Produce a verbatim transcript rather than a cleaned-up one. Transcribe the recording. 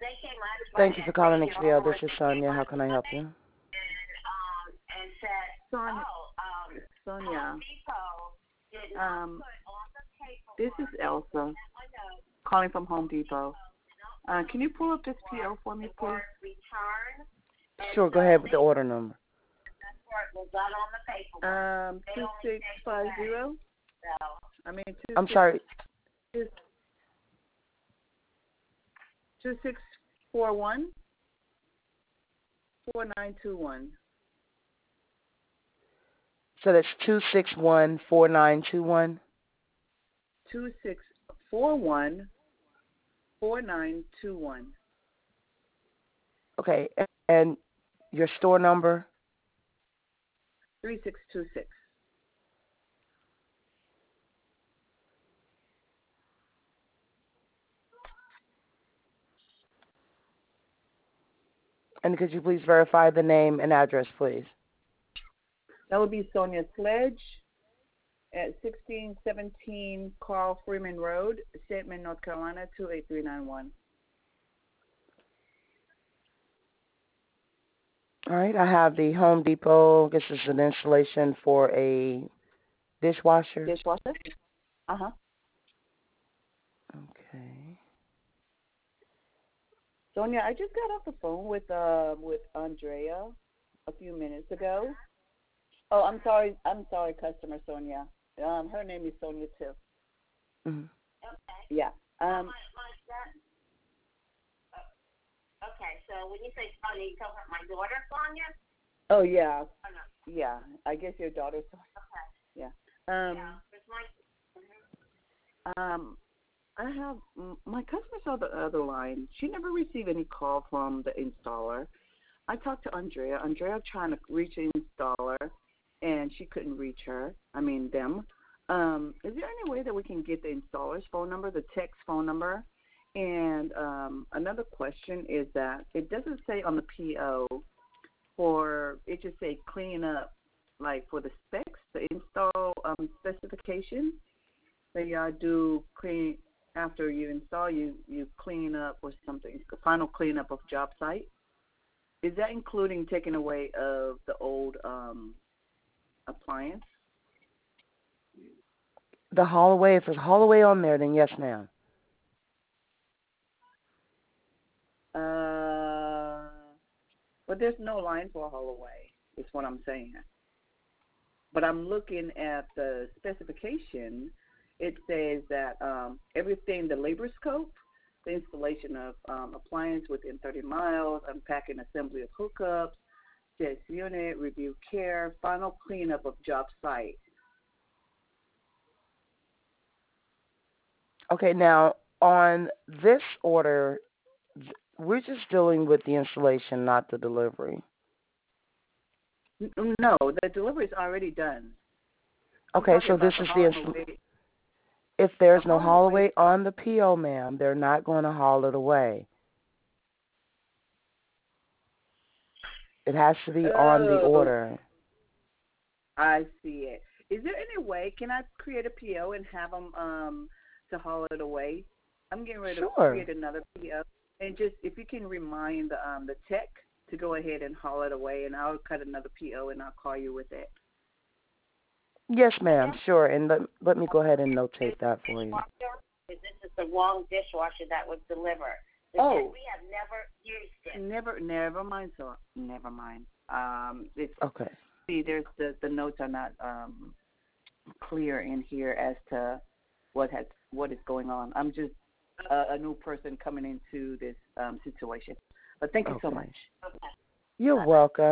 Thank you for calling H B O. This is Sonia. How can I help you? Sonia, Sonia, um, this is Elsa calling from Home Depot. Uh, can you pull up this P O for me, please? Sure, go ahead with the order number. Um, two six five zero. I mean, two, I'm six, sorry. Two, two six four one four nine two one. So that's two six one four nine two one. Two six four one four nine two one. Okay, and your store number? Three six two six. And could you please verify the name and address, please? That would be Sonia Sledge at sixteen seventeen Carl Freeman Road, Stedman, North Carolina, two eight three nine one. All right, I have the Home Depot. This is an installation for a dishwasher. Dishwasher? Uh-huh. Okay. Sonia, I just got off the phone with uh with Andrea a few minutes ago. Oh, I'm sorry. I'm sorry, customer Sonia. Um, her name is Sonia too. Mm-hmm. Okay. Yeah. Um. My, my son. Oh, okay, so when you say Sonia, you talking about my daughter, Sonia? Oh yeah. Oh, no. Yeah. I guess your daughter's. Okay. Yeah. Um. Yeah. It's my. Mm-hmm. Um. I have my customer's on the other line. She never received any call from the installer. I talked to Andrea. Andrea trying to reach the installer, and she couldn't reach her. I mean them. Um, is there any way that we can get the installer's phone number, the tech's phone number? And um, another question is that it doesn't say on the P O for it just say clean up, like for the specs, the install um, specification. That y'all do clean. After you install, you, you clean up or something, the final cleanup of job site. Is that including taking away of the old um, appliance? The hallway, if there's a hallway on there, then yes, ma'am. Uh, but there's no line for a hallway, is what I'm saying. But I'm looking at the specification. It says that um, everything, the labor scope, the installation of um, appliance within thirty miles, unpacking assembly of hookups, sets unit, review care, final cleanup of job site. Okay, now on this order, we're just dealing with the installation, not the delivery. No, the delivery is already done. Okay, so this is the installation. If there's no hallway on the P O, ma'am, they're not going to haul it away. It has to be oh, on the order. I see it. Is there any way, can I create a P O and have them um, to haul it away? I'm getting ready sure. to create another P O. And just, if you can remind um, the tech to go ahead and haul it away, and I'll cut another P O and I'll call you with it. Yes, ma'am, sure. And let, let me go ahead and notate that for you. This is the wrong dishwasher that was delivered. Oh. We have never used it. Never, never mind, so never mind. Um, it's, okay. See, there's the, the notes are not um, clear in here as to what has what is going on. I'm just a, a new person coming into this um, situation. But thank you okay. so much. Okay. You're welcome.